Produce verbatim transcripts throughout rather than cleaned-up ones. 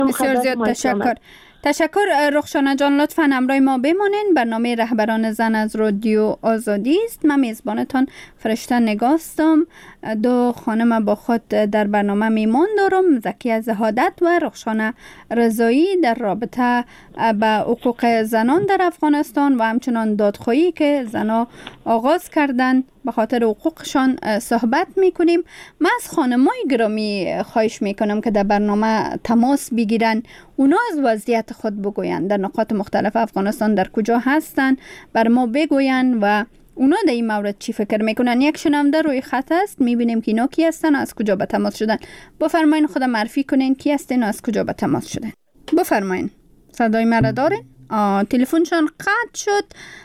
بسیار زیاد تشکر. تشکر رخشانه جان، لطفاً همراه ما بمانین. برنامه رهبران زن از رادیو آزادی است. من میزبانتان فرشته نگاستم. دو خانم با خود در برنامه میمان دارم، زکیه زهادت و رخشانه رضایی، در رابطه به حقوق زنان در افغانستان و همچنان دادخواهی که زنها آغاز کردن به خاطر حقوقشان صحبت میکنیم. من از خانمای گرامی خواهش میکنم که در برنامه تماس بگیرن، اونا از وضعیت خود بگوین، در نقاط مختلف افغانستان در کجا هستن بر ما بگوین و اونا در این مورد چی فکر میکنن. یک شنونده روی خط است، میبینیم که اینا کی هستن، از کجا به تماس شدن. بفرمایین خودم معرفی کنین کی هستین و از کجا به تماس شدن. بفرمایین. صدای مرا دارین؟ تلفنشان قطع شد.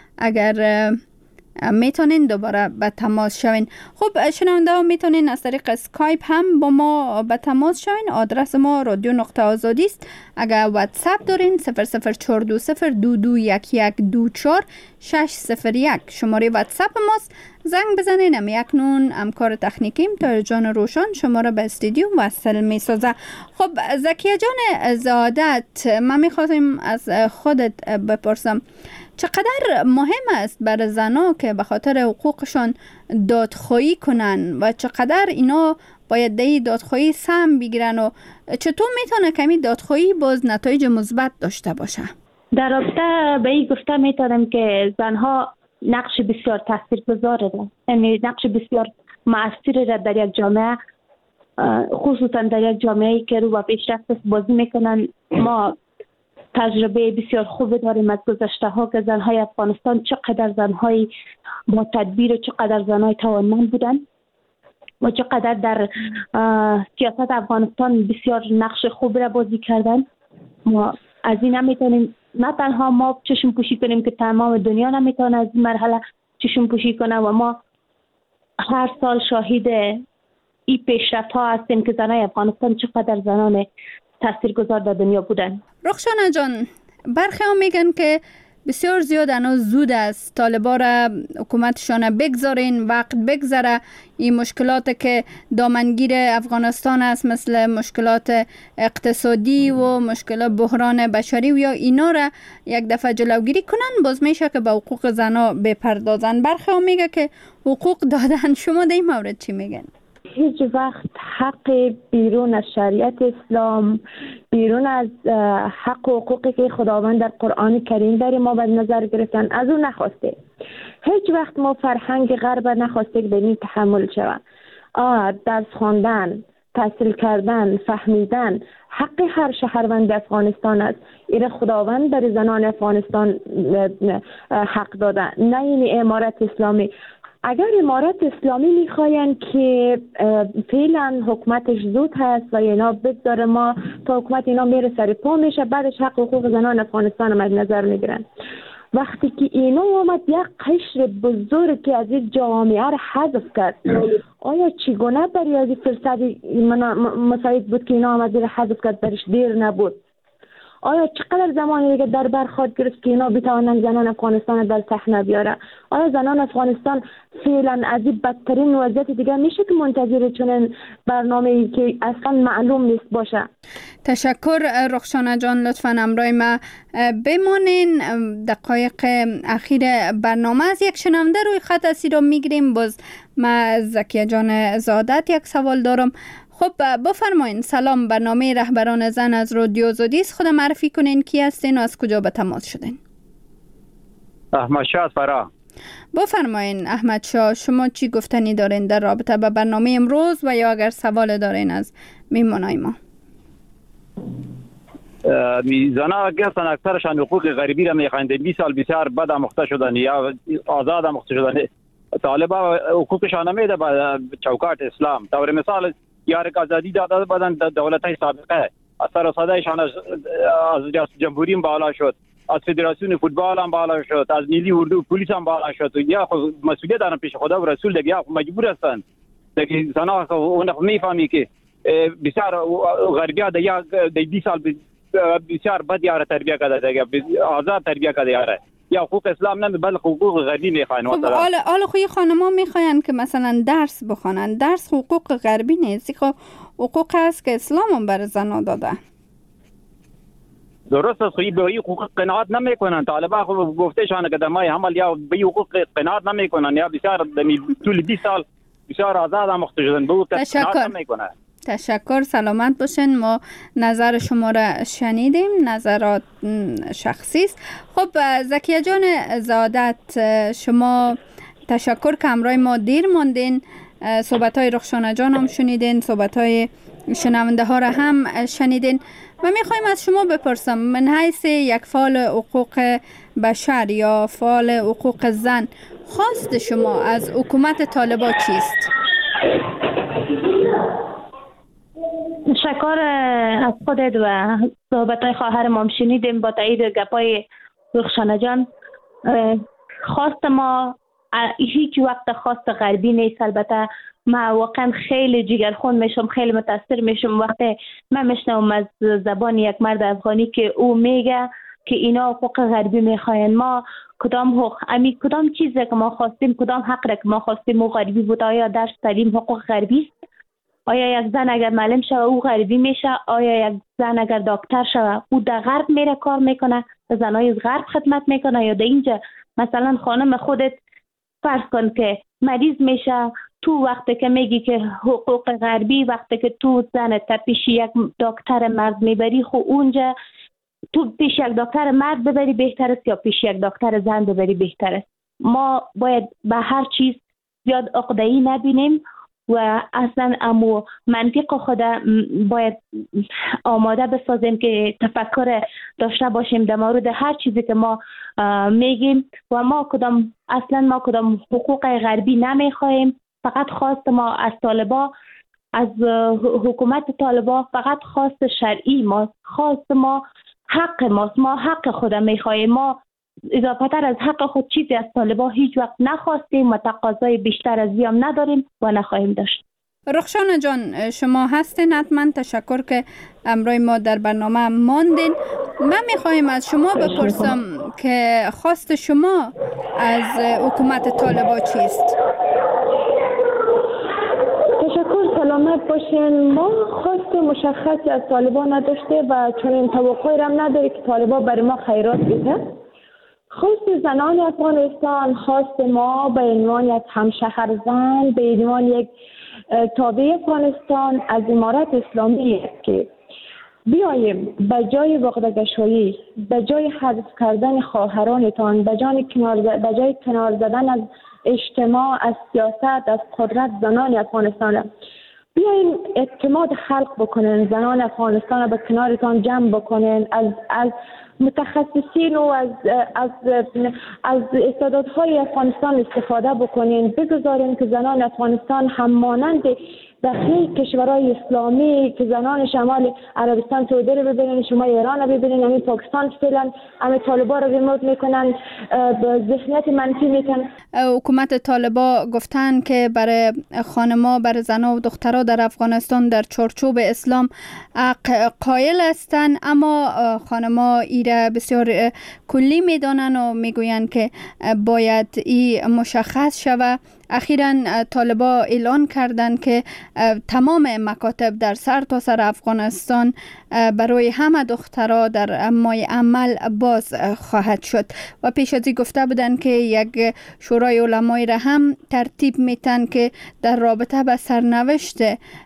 اگر میتونین دوباره به تماس شوین. خب شنونده ها میتونین از طریق اسکایپ هم با ما به تماس شوین. آدرس ما رادیو نقطه آزادی است. اگر واتساپ دارین صفر صفر چهار دو صفر دو دو یک یک دو چهار شش صفر یک شماره واتساپ ماست. زنگ بزنین، هم یک نون همکار تکنیکیم تا جان روشن شما را به استودیو وصل میسازه. خب زکیه جان زهادت، من میخواستم از خودت بپرسم چقدر مهم است برای زنها که به خاطر حقوقشان دادخواهی کنن و چقدر اینا باید دی دادخواهی سهم بگیرن و چطور میتونه کمی دادخواهی باز نتایج مثبت داشته باشه؟ در رابطه به این گفته میتونم که زنها نقش بسیار تاثیرگذار دارند، یعنی نقش بسیار مؤثر را در یک جامعه، خصوصا در یک جامعه‌ای که رو به پیشرفت بازی میکنن. ما تجربه بسیار خوب داریم از گذشته ها که زنهای افغانستان چقدر زنهای با تدبیر و چقدر زنهای توانمند بودن و چقدر در سیاست افغانستان بسیار نقش خوب را بازی کردن. ما از این نمیتونیم نه تنها ما چشم پوشی کنیم که تمام دنیا نمیتونه از این مرحله چشم پوشی کنه و ما هر سال شاهد این پیشرفت ها هستیم که زنهای افغانستان چقدر زنان تاثیرگذار در دنیا بودن. رخشانه جان، برخی ها میگن که بسیار زیاد هنوز زود است طالبا را حکومتشان بگذارین، وقت بگذره. این مشکلات که دامنگیر افغانستان است مثل مشکلات اقتصادی و مشکلات بحران بشری و یا اینا را یک دفعه جلوگیری کنن، باز میشه که به حقوق زنها بپردازن. برخی ها میگه که حقوق دادن. شما در این مورد چی میگن؟ هیچ وقت حق بیرون از شریعت اسلام، بیرون از حق و حقوقی که خداوند در قرآن کریم در ما به نظر گرفتن از اون نخواسته. هیچ وقت ما فرهنگ غرب نخواسته که به این تحمل شود. آه درس خواندن، تحصیل کردن، فهمیدن حق هر شهروند افغانستان است. این خداوند در زنان افغانستان حق داده، نه این امارت اسلامی. اگر امارت اسلامی میخواین که فعلا حکومتش زود هست و اینا بگذاره ما تا حکومت اینا میره سر پا میشه، بعدش حق حقوق زنان افغانستان هم از نظر میگیرن. وقتی که اینا آمد یک قشر بزرگ که از این جامعه را حذف کرد، آیا چگونه برای از این فرصت مساعد بود که اینا آمد را حذف کرد؟ برش دیر نبود. آیا چقدر زمانی دیگه در بر خود گرفت که اینا بتوانند زنان افغانستان در صحنه بیاره؟ آیا زنان افغانستان فعلا از این بدترین وضعیت دیگه میشه که منتظر چنین برنامه‌ای که اصلا معلوم نیست باشه؟ تشکر رخشانه جان، لطفاً همراه ما بمانین. دقایق اخیر برنامه از یک شنونده روی خط هستی رو میگیریم. باز ما زکیه جان زهادت یک سوال دارم. خب بفرمایین. سلام، برنامه رهبران زن از رادیو آزادی است. خود معرفی کنین کی هستین و از کجا به تماس شدین؟ احمد شاه فرا. بفرمایین احمد شاه، شما چی گفتنی دارین در رابطه با برنامه امروز و یا اگر سوال دارین از میمونای ما؟ زنها گفتن اکثرشان حقوق غریبی را میخواین. بیست سال بسیار بد آموخته شدن یا آزاد آموخته شدن. طالبا حقوقشان نمیده به چوکات اسلام. طور مثال یارک آزادی داده بودن دولت‌های سابقه، اثر صدایشان از از ریاست جمهوری بالا شد، از فدراسیون فوتبال هم بالا شد، از نیلی اردو پلیس هم بالا شد. یا خود مسئولیت دارن پیش خدا و رسول دیگه، یا مجبور هستند دیگه. زنها اون میفهمی که بسیار غربی‌ها دیگه بیست سال بسیار بد یاره تربیت کرده دیگه، آزاد تربیت کرده یاره. یا حقوق اسلام نه بلکه حقوق غربی میخواین. خب حالا حالا خو خانم‌ها میخواین که مثلا درس بخونن. درس حقوق غربی نیست، خب حقوق هست که اسلام هم بر زن‌ها داده. درست است، خویی به این حقوق قناعت نمیکنن. طالبان خب گفتهشان که در مای عمل یا به حقوق قناعت نمیکنن یا بسیار طول بیست سال بسیار آزاد آموخته شدن، به او قناعت نمیکنن. تشکر، سلامت باشین. ما نظر شما را شنیدیم، نظرات شخصی است. خب زکیه جان زادت، شما تشکر که همراه ما دیر ماندین، صحبت های رخشانه جان هم شنیدین، صحبت های شنونده ها را هم شنیدین و میخوایم از شما بپرسم من حیث یک فعال حقوق بشر یا فعال حقوق زن، خواست شما از حکومت طالبان چیست؟ تشکر از خودت و صحبت های خواهر ما شنیدیم با تایید گپای رخشانه جان. خواست ما هیچ وقت خواست غربی نیست. البته من واقعا خیلی جگرخون میشم، خیلی متاثر میشم وقتی من میشنوم از زبان یک مرد افغانی که او میگه که اینا حقوق غربی میخواین. ما کدام حقوق امی کدام چیزی که ما خواستیم، کدام حق را که ما خواستیم او غربی بود؟ آیا درس تعلیم حقوق غربی است؟ آیا یک زن اگر معلم شوه او غربی میشه؟ آیا یک زن اگر دکتر شوه او در غرب میره کار میکنه، زنای غرب خدمت میکنه؟ یا در اینجا مثلا خانم خودت فرض کن که مریض میشه، تو وقتی که میگی که حقوق غربی، وقتی که تو زن تا پیش یک دکتر مرد میبری، خب اونجا تو پیش یک دکتر مرد ببری بهتر است یا پیش یک دکتر زن ببری بهتر است؟ ما باید به هر چیز زیاد عقده‌ای نبینیم و اصلا امو منطق خود باید آماده بسازیم که تفکر داشته باشیم در مورد هر چیزی که ما میگیم. و ما کدام اصلا ما کدام حقوق غربی نمیخوایم. فقط خواست ما از طالبا، از حکومت طالبا فقط خواست شرعی ما، خواست ما حق ماست. ما حق خود میخوایم. ما اضافه تر از حق خود چیزی از طالبا هیچ وقت نخواستیم و تقاضای بیشتر از این نداریم و نخواهیم داشت. رخشانه جان شما هستین، حتما تشکر که امروز ما در برنامه ماندین. من میخوایم از شما بپرسم که خواست شما از حکومت طالبا چیست؟ تشکر، سلامت باشین. ما خواست مشخصی از طالبان نداشته و چون این توقعی هم نداره که طالبان برای ما خیرات بده. خواست زنان افغانستان، خواست ما به عنوان یک همشهر زن، به عنوان یک تابع افغانستان از امارت اسلامی است که بیاییم به جای وقتگشایی، به جای حذف کردن خواهرانتان، به جای کنار به جای کنار زدن از اجتماع، از سیاست، از قدرت زنان افغانستان، بیاییم اعتماد خلق بکنن، زنان افغانستان را به کنارتان جمع بکنن، از از متخصصین و از از از استعدادهای افغانستان استفاده بکنین، بگذارین که زنان افغانستان هم مانند بقیه کشورهای اسلامی که زنان شمال عربستان سعودی رو ببینین، شما ایران رو ببینین، همین پاکستان فعلا همین طالبان رو ریموت میکنن، به ذهنیت منفی میکنن. حکومت طالبان گفتن که برای خانما، برای زنها و دخترها در افغانستان در چارچوب اسلام حق قائل هستند، اما خانما ایره بسیار کلی میدانن و میگویند که باید این مشخص شود. اخیراً طالبان اعلان کردند که تمام مکاتب در سر تا سر افغانستان برای همه دخترها در ماه عمل باز خواهد شد و پیش از این گفته بودند که یک شورای علمای را هم ترتیب میتن که در رابطه با سرنوشت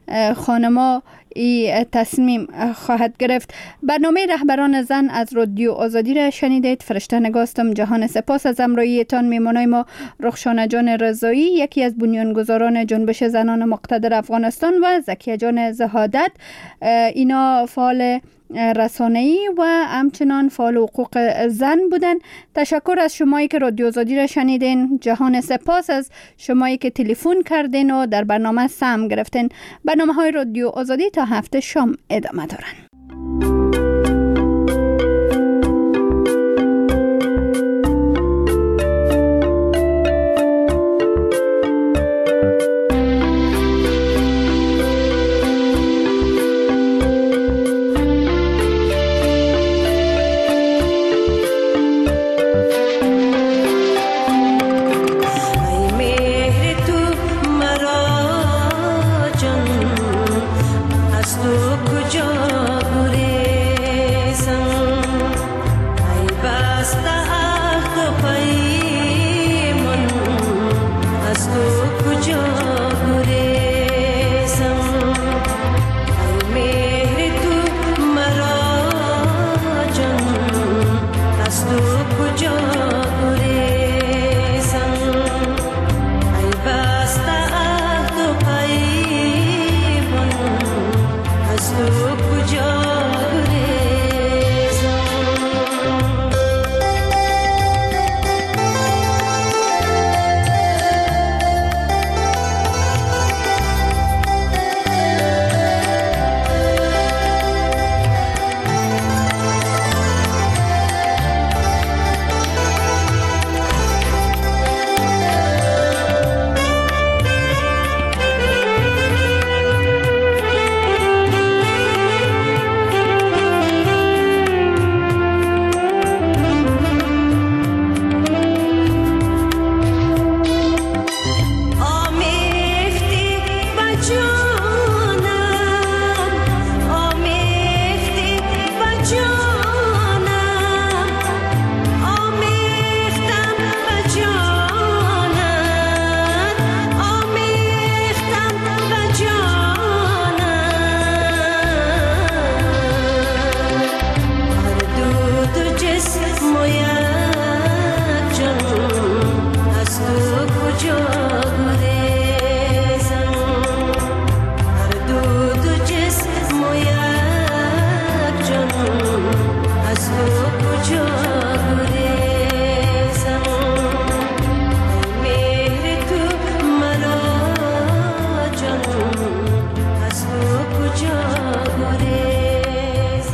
خانما ای تصمیم خواهد گرفت. برنامه رهبران زن از رادیو آزادی را شنیدید. فرشته نگاستم. جهان سپاس از همراهیتان. میمانای ما رخشانه جان رضایی، یکی از بنیانگذاران جنبش زنان مقتدر افغانستان، و زکیه جان زهادت، اینا فعال رسانه‌ای و همچنان فعال حقوق زن بودن. تشکر از شمایی که رادیو آزادی را شنیدین. جهان سپاس از شمایی که تلفن کردین و در برنامه سهم گرفتین. برنامه های رادیو آزادی تا هفته شام ادامه دارن.